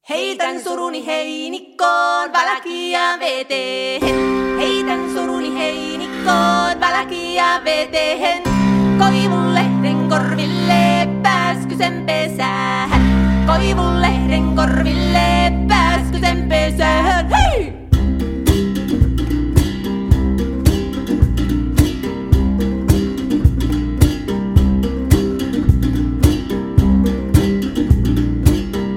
Heitän suruni heinikkoon, valkia veteen. Heitän suruni heinikkoon, valkia veteen. Koivunlehden korville, pääskysen pesään. Koivunlehden korville.